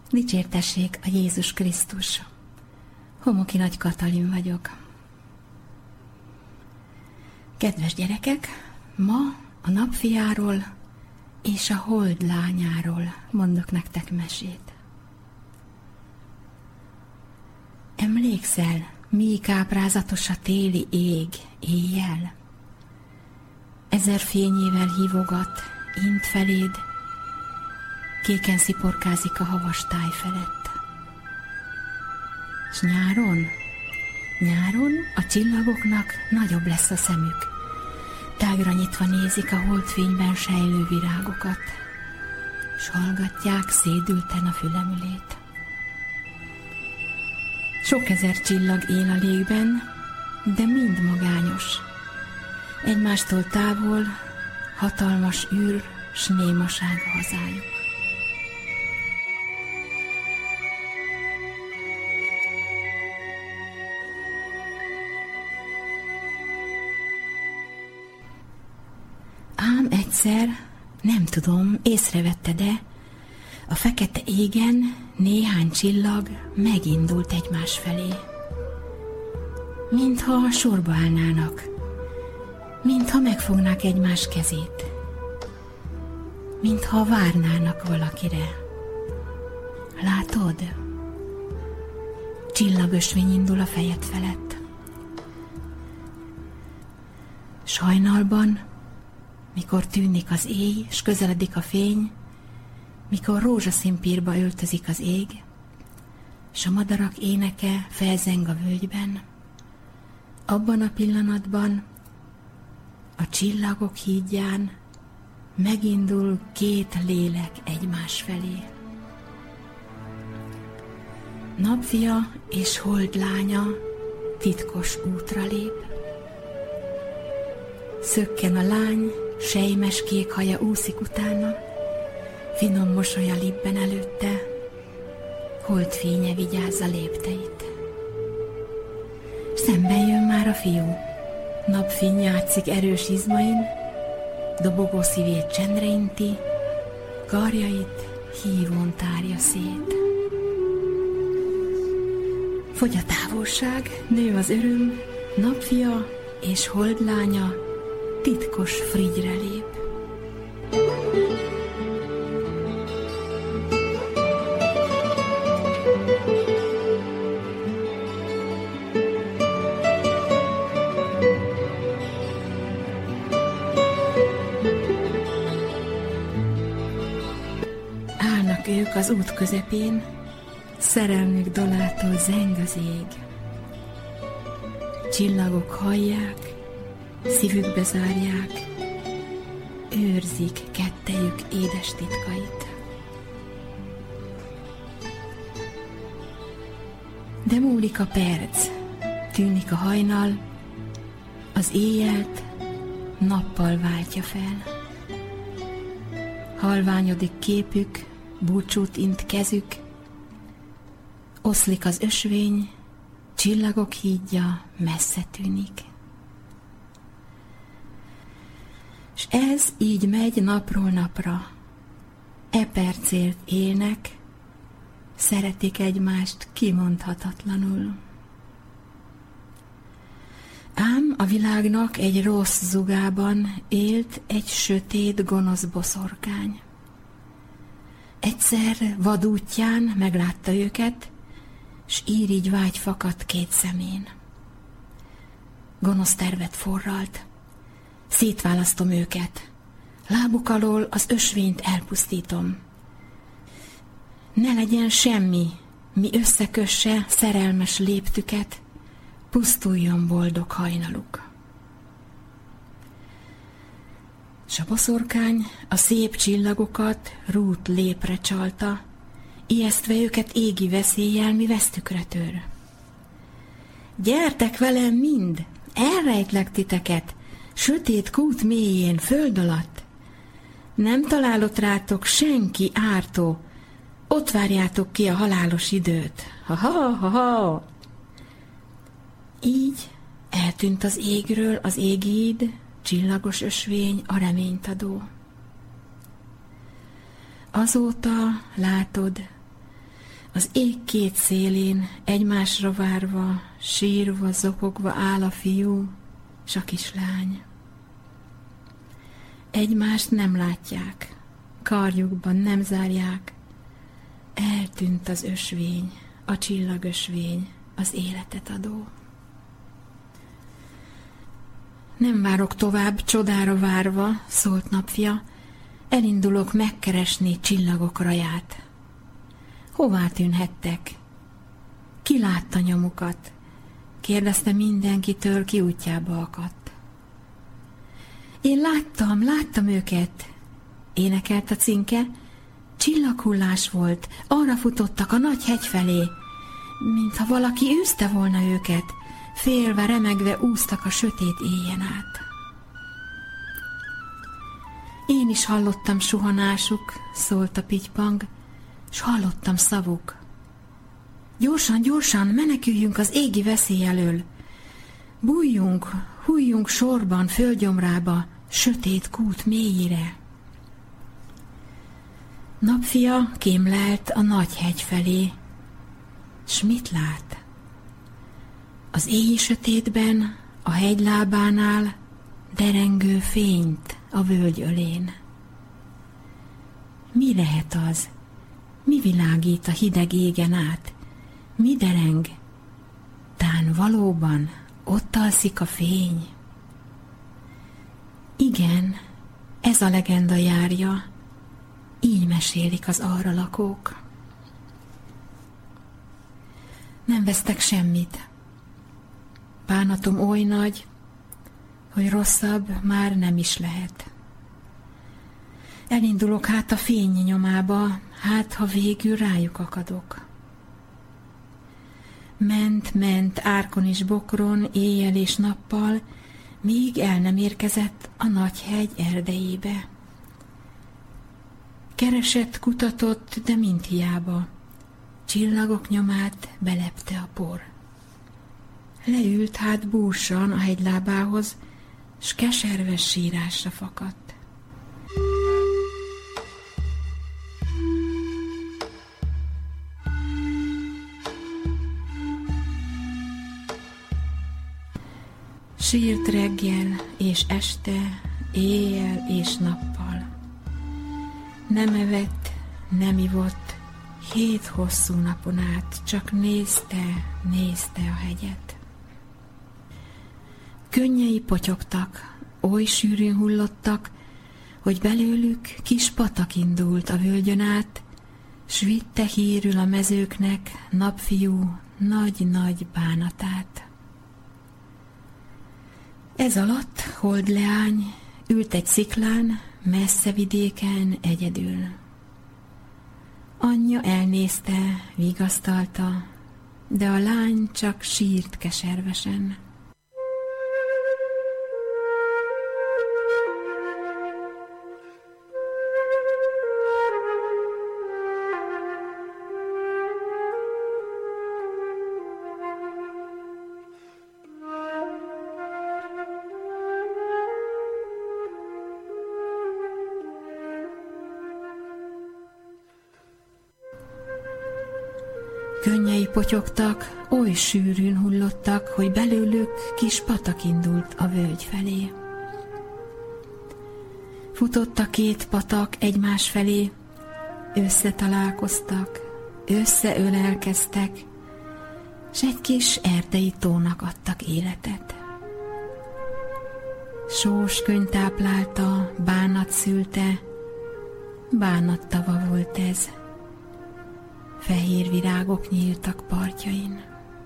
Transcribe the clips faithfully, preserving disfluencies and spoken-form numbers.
Dicsértessék a Jézus Krisztus! Homoki Nagy Katalin vagyok. Kedves gyerekek, ma a napfiáról és a hold lányáról mondok nektek mesét. Emlékszel, mi káprázatos a téli ég éjjel? Ezer fényével hívogat, int feléd, kéken sziporkázik a havas táj felett. S nyáron, nyáron a csillagoknak nagyobb lesz a szemük, tágra nyitva nézik a holdfényben sejlő virágokat, s hallgatják szédülten a fülemülét. Sok ezer csillag él a légben, de mind magányos. Egymástól távol, hatalmas űr, s némaság a hazájuk. Ám egyszer, nem tudom, észrevette-e, a fekete égen néhány csillag megindult egymás felé. Mintha sorba állnának, mintha megfognák egymás kezét, mintha várnának valakire. Látod? Csillagösvény indul a fejed felett. Sajnalban, mikor tűnik az éj, s közeledik a fény, mikor rózsaszínpírba öltözik az ég, s a madarak éneke felzeng a völgyben, abban a pillanatban a csillagok hídján megindul két lélek egymás felé. Napfia és holdlánya titkos útra lép. Szökken a lány, sejmes kék haja úszik utána, finom mosolya libben előtte, holdfénye vigyázza lépteit. Szemben jön már a fiú, napfény játszik erős izmain, dobogó szívét csendre inti, karjait hívón tárja szét. Fogy a távolság, nő az öröm, napfia és holdlánya titkos frigyre lép. Állnak ők az út közepén, szerelmük dalától zeng az ég. Csillagok hallják, szívükbe zárják, őrzik kettejük édes titkait. De múlik a perc, tűnik a hajnal, az éjjelt nappal váltja fel. Halványodik képük, búcsút int kezük, oszlik az ösvény, csillagok hídja messze tűnik. S ez így megy napról napra. E percért élnek, szeretik egymást kimondhatatlanul. Ám a világnak egy rossz zugában élt egy sötét, gonosz boszorkány. Egyszer vadútján meglátta őket, s irigy vágy fakadt két szemén. Gonosz tervet forralt, szétválasztom őket, lábuk alól az ösvényt elpusztítom. Ne legyen semmi, mi összekösse szerelmes léptüket, pusztuljon boldog hajnaluk. S a boszorkány a szép csillagokat rút lépre csalta, ijesztve őket égi veszéllyel, mi vesztükre tör. Gyertek velem mind, elrejtlek titeket, sötét kút mélyén, föld alatt. Nem találott rátok senki ártó, ott várjátok ki a halálos időt. Ha-ha-ha-ha! Így eltűnt az égről az égíd, csillagos ösvény, a reményt adó. Azóta, látod, Az ég két szélén egymásra várva, sírva, zokogva áll a fiú s a kislány. Egymást nem látják, karjukban nem zárják, eltűnt az ösvény, a csillagösvény, az életet adó. Nem várok tovább, csodára várva, szólt napfia, elindulok megkeresni csillagok raját. Hová tűnhettek? Ki látta nyomukat? Kérdezte mindenkitől, ki útjába akadt. Én láttam, láttam őket, énekelt a cinke, csillaghullás volt, arra futottak a nagy hegy felé, mintha valaki űzte volna őket, félve, remegve úsztak a sötét éjjen át. Én is hallottam suhanásuk, szólt a pitypang, s hallottam szavuk. Gyorsan, gyorsan, meneküljünk az égi veszély elől. Bújjunk, hújjunk sorban földgyomrába, sötét kút mélyére. Napfia kémlelt a nagy hegy felé, s mit lát? Az éjjel sötétben, a hegy lábánál derengő fényt a völgy ölén. Mi lehet az? Mi világít a hideg égen át? Mi dereng? Tán valóban ott alszik a fény? Igen, ez a legenda járja, így mesélik az arra lakók. Nem vesztek semmit. Bánatom oly nagy, hogy rosszabb már nem is lehet. Elindulok hát a fény nyomába, hát ha végül rájuk akadok. Ment, ment árkon és bokron, éjjel és nappal, míg el nem érkezett a nagy hegy erdejébe. Keresett, kutatott, de mind hiába, csillagok nyomát belepte a por. Leült hát búsan a hegylábához, s keserves sírásra fakadt. Sírt reggel és este, éjjel és nappal. Nem evett, nem ivott, hét hosszú napon át, csak nézte, nézte a hegyet. Könnyei potyogtak, oly sűrűn hullottak, hogy belőlük kis patak indult a völgyön át, s vitte hírül a mezőknek napfiú nagy-nagy bánatát. Ez alatt holdleány ült egy sziklán, messze vidéken egyedül. Anyja elnézte, vigasztalta, de a lány csak sírt keservesen. Könnyei potyogtak, oly sűrűn hullottak, hogy belőlük kis patak indult a völgy felé. Futott a két patak egymás felé, összetalálkoztak, összeölelkeztek, s egy kis erdei tónak adtak életet. Sós könyv táplálta, bánat szülte, bánattava volt ez. Fehér virágok nyíltak partjain.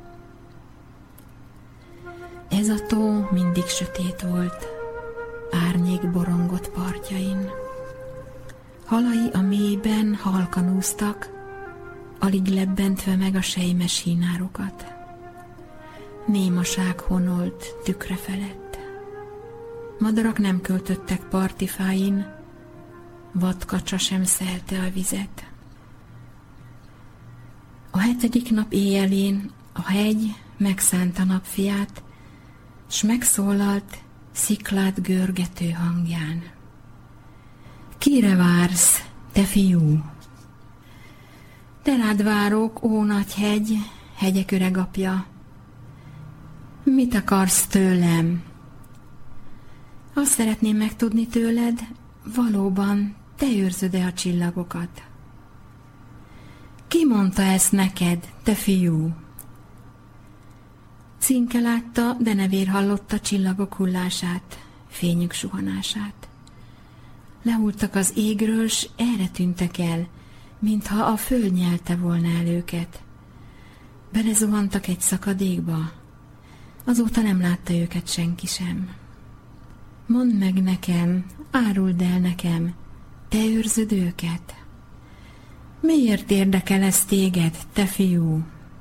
Ez a tó mindig sötét volt, árnyék borongott partjain. Halai a mélyben halkan úsztak, alig lebbentve meg a sejmes hínárokat. Némaság honolt tükre felett. Madarak nem költöttek partifáin, vadkacsa sem szelte a vizet. A hetedik nap éjjelén a hegy megszánta napfiát, s megszólalt sziklát görgető hangján. Kire vársz, te fiú? Te rád várok, ó nagy hegy, hegyek öregapja. Mit akarsz tőlem? Azt szeretném megtudni tőled, valóban te őrzöd-e a csillagokat? Ki mondta ezt neked, te fiú? Cinke látta, de nevér hallotta csillagok hullását, fényük suhanását. Lehultak az égről, s erre tűntek el, mintha a föld nyelte volna el őket. Belezuhantak egy szakadékba, azóta nem látta őket senki sem. Mondd meg nekem, áruld el nekem, te őrzöd őket? Miért érdekel ez téged, te fiú?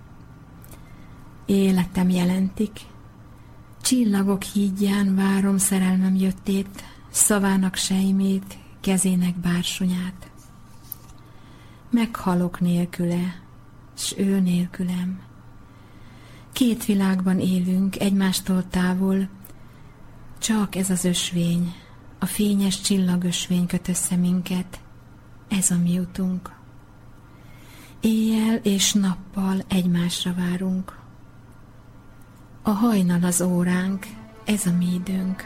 Életem jelentik, csillagok hídján várom szerelmem jöttét, szavának sejmét, kezének bársonyát. Meghalok nélküle, s ő nélkülem. Két világban élünk, egymástól távol, csak ez az ösvény, a fényes csillagösvény köt össze minket, ez a mi utunk. Éjjel és nappal egymásra várunk. A hajnal az óránk, ez a mi időnk.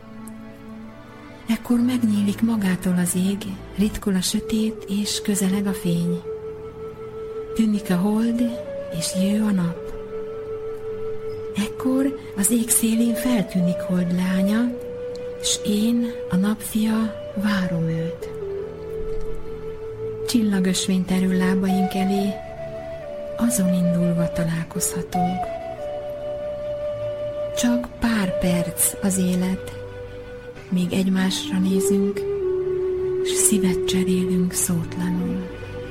Ekkor megnyílik magától az ég, ritkul a sötét és közeleg a fény. Tűnik a hold és jő a nap. Ekkor az ég szélén feltűnik hold lánya, s én, a napfia, várom őt. Csillagösvény terül lábaink elé, azon indulva találkozhatunk. Csak pár perc az élet, míg egymásra nézünk, s szívet cserélünk szótlanul.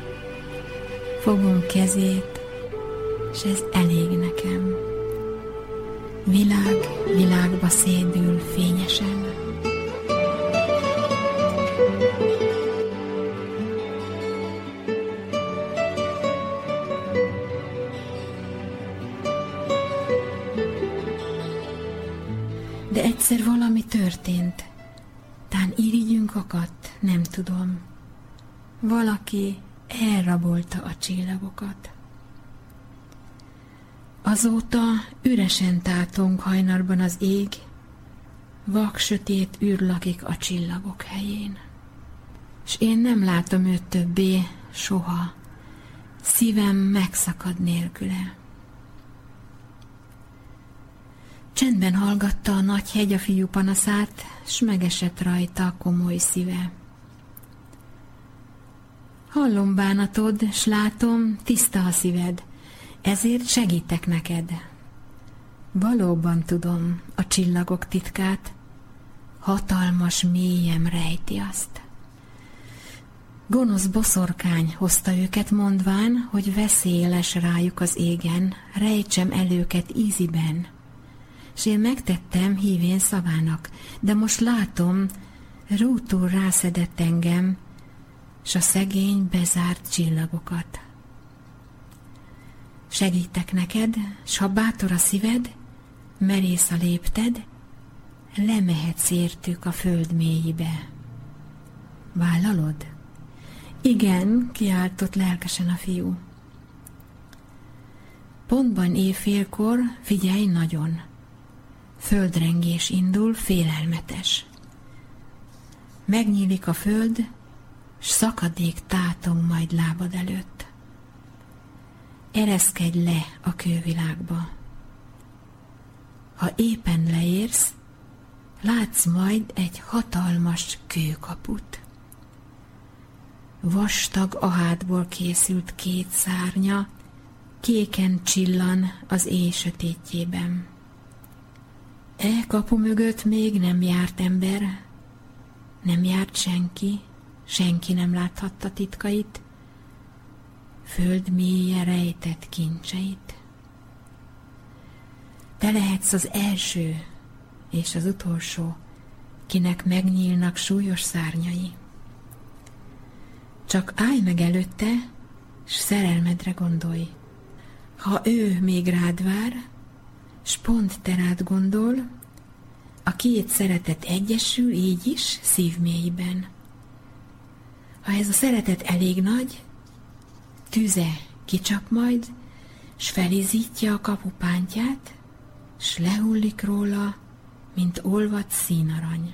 Fogom kezét, s ez elég nekem. Világ világba szédül fényesen. De egyszer valami történt. Tán irigyünk akadt, nem tudom. Valaki elrabolta a csillagokat. Azóta üresen tátong hajnalban az ég, vak sötét űr lakik a csillagok helyén. S én nem látom őt többé soha, szívem megszakad nélküle. Csendben hallgatta a nagy hegy a fiú panaszát, s megesett rajta a komoly szíve. Hallom bánatod, s látom, tiszta a szíved, ezért segítek neked. Valóban tudom a csillagok titkát, hatalmas mélyem rejti azt. Gonosz boszorkány hozta őket, mondván, hogy veszély les rájuk az égen, rejtsem el őket íziben. S én megtettem hívén szavának, de most látom, rútul rászedett engem, s a szegény bezárt csillagokat. Segítek neked, s ha bátor a szíved, merész a lépted, lemehetsz értük a föld mélyébe. Vállalod? Igen, kiáltott lelkesen a fiú. Pontban éjfélkor figyelj nagyon. Földrengés indul, félelmetes. Megnyílik a föld, s szakadék tátong majd lábad előtt. Ereszkedj le a kővilágba. Ha éppen leérsz, látsz majd egy hatalmas kőkaput. Vastag ahátból készült két szárnya, kéken csillan az éj sötétjében. E kapu mögött még nem járt ember, nem járt senki, senki nem láthatta titkait, föld mélye rejtett kincseit. Te lehetsz az első és az utolsó, kinek megnyílnak súlyos szárnyai. Csak állj meg előtte, s szerelmedre gondolj. Ha ő még rád vár, s pont te rád gondol, a két szeretet egyesül így is szívmélyben. Ha ez a szeretet elég nagy, tüze kicsap majd, s felizítja a kapupántját, s lehullik róla, mint olvadt színarany.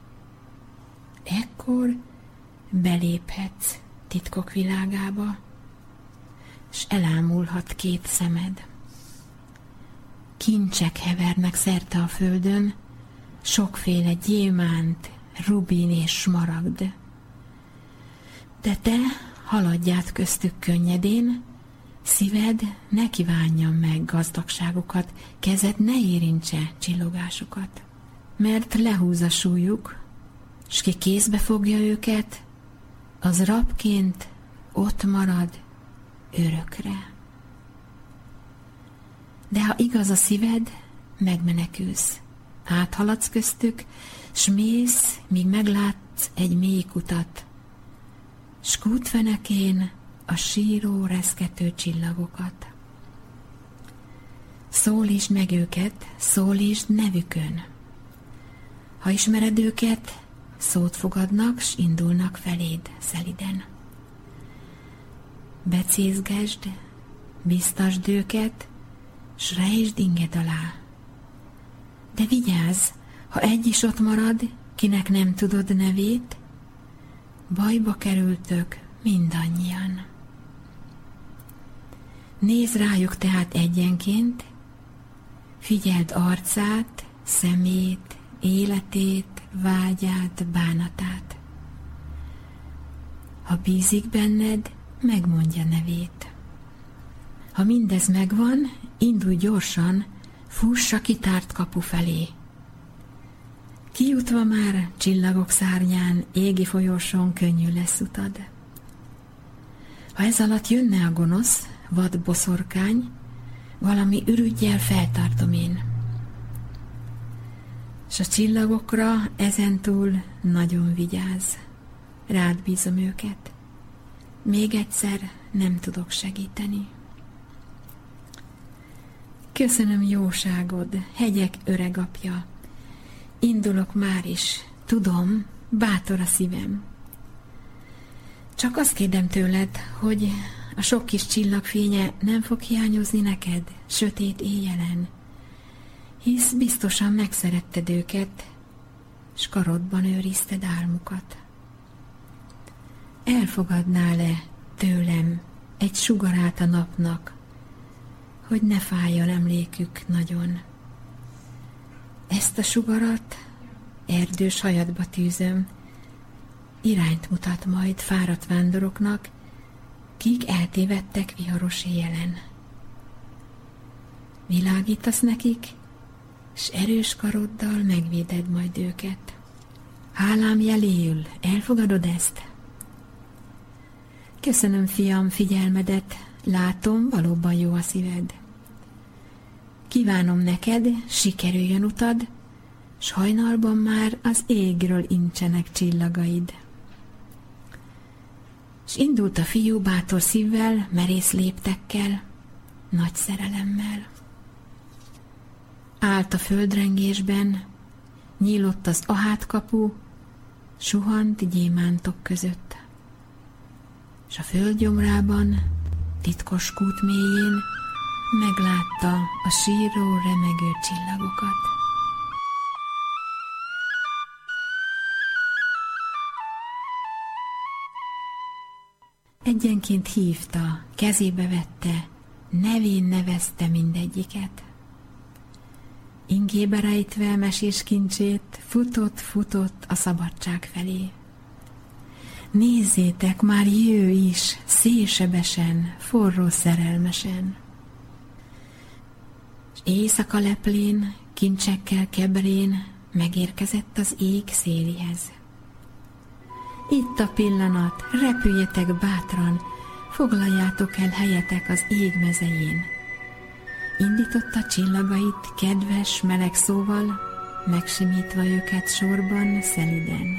Ekkor beléphetsz titkok világába, s elámulhat két szemed. Kincsek hevernek szerte a földön, sokféle gyémánt, rubin és smaragd. De te haladját köztük könnyedén, szíved ne kívánja meg gazdagságukat, kezed ne érintse csillogásukat. Mert lehúz a súlyuk, s ki kézbe fogja őket, az rabként ott marad örökre. De ha igaz a szíved, megmenekülsz, áthaladsz köztük, s mész, míg meglátsz egy mély kutat, s kútfenekén a síró, reszkető csillagokat. Szólítsd meg őket, szólítsd nevükön. Ha ismered őket, szót fogadnak, s indulnak feléd szeliden. Becézgesd, biztasd őket, s rejtsd inged alá. De vigyázz, ha egy is ott marad, kinek nem tudod nevét, bajba kerültök mindannyian. Nézd rájuk tehát egyenként, figyeld arcát, szemét, életét, vágyát, bánatát. Ha bízik benned, megmondja nevét. Ha mindez megvan, indulj gyorsan, fuss a kitárt kapu felé. Kijutva már csillagok szárnyán, égi folyosón könnyű lesz utad. Ha ez alatt jönne a gonosz, vad boszorkány, valami ürüggyel feltartom én. S a csillagokra ezentúl nagyon vigyázz, rád bízom őket. Még egyszer nem tudok segíteni. Köszönöm jóságod, hegyek öregapja. Indulok már is, tudom, bátor a szívem. Csak azt kérdem tőled, hogy a sok kis csillagfénye nem fog hiányozni neked sötét éjjelen, hisz biztosan megszeretted őket, s karodban őrizted álmukat. Elfogadnál-e tőlem egy sugarát a napnak, hogy ne fájjon emlékük nagyon? Ezt a sugarat erdős hajadba tűzöm, irányt mutat majd fáradt vándoroknak, kik eltévedtek viharos éjjelen. Világítasz nekik, s erős karoddal megvéded majd őket. Hálám jeléül, elfogadod ezt? Köszönöm, fiam, figyelmedet, látom, valóban jó a szíved. Kívánom neked, sikerüljön utad, s hajnalban már az égről incsenek csillagaid. S indult a fiú bátor szívvel, merész léptekkel, nagy szerelemmel. Állt a földrengésben, nyílott az ahátkapu, suhant gyémántok között. S a földgyomrában, titkos kút mélyén meglátta a síró, remegő csillagokat. Egyenként hívta, kezébe vette, nevén nevezte mindegyiket. Ingébe rejtve mesés kincsét, futott, futott a szabadság felé. Nézzétek, már jő is, szélsebesen, forró szerelmesen. És éjszaka leplén, kincsekkel kebrén megérkezett az ég szélihez. Itt a pillanat, repüljetek bátran, foglaljátok el helyetek az ég mezején. Indította csillagait kedves, meleg szóval, megsimítva őket sorban, szeliden.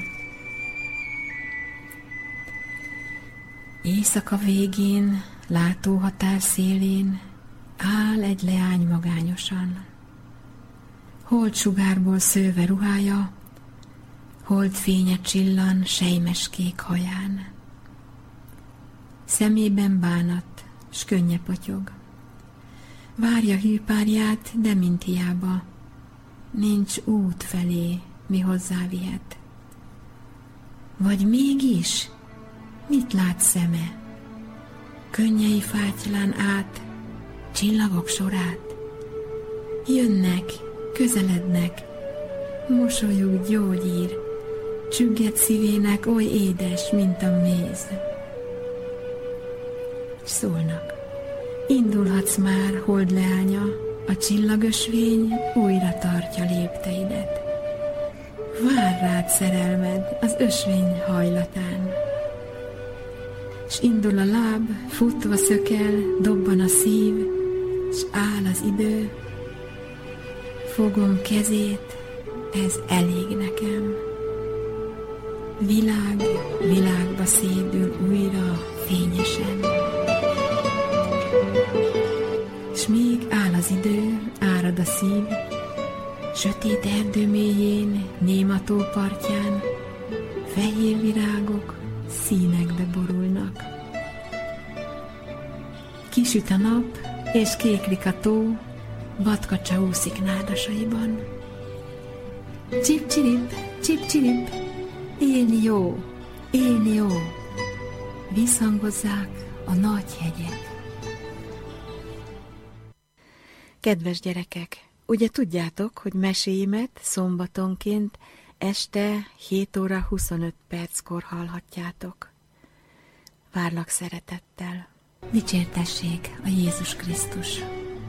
Éjszaka végén, látóhatár szélén áll egy leány magányosan. Holdsugárból szőve ruhája, holdfénye csillan sejmes kék haján. szemében bánat, s könnye potyog. Várja hűpárját, de mint hiába, nincs út felé, mi hozzá vihet. Vagy mégis, mit lát szeme? Könnyei fátylán át, csillagok sorát. Jönnek, közelednek, mosolyuk gyógyír, csügged szívének oly édes, mint a méz. Szólnak, indulhatsz már, holdleánya, a csillagösvény újra tartja lépteidet. Vár rád szerelmed az ösvény hajlatán. S indul a láb, futva szökel, dobban a szív, s áll az idő. Fogom kezét, ez elég nekem. Világ, világba szédül újra fényesen. S még áll az idő, árad a szív, sötét erdő mélyén, néma tó partján, fehér virágok színekbe borulnak. Kisüt a nap, és kéklik a tó, vadkacsa úszik nádasaiban. Csip-csirip, csip-csirip, élni jó, élni jó, visszhangozzák a nagy hegyek. Kedves gyerekek, ugye tudjátok, hogy meséimet szombatonként este hét óra huszonöt perckor hallhatjátok. Várlak szeretettel. Dicsértessék a Jézus Krisztus!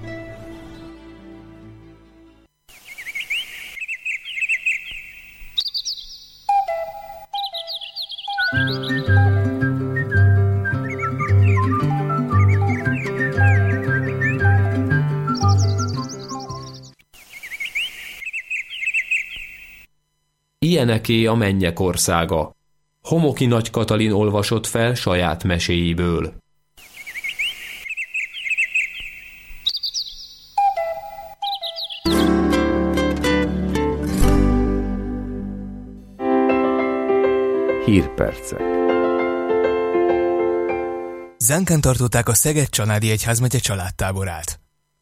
Ilyeneké a mennyek országa. Homoki Nagy Katalin olvasott fel saját meséiből. Hírpercek. Zenken tartották a Szeged Csanádi Egyházmegye családtáborát.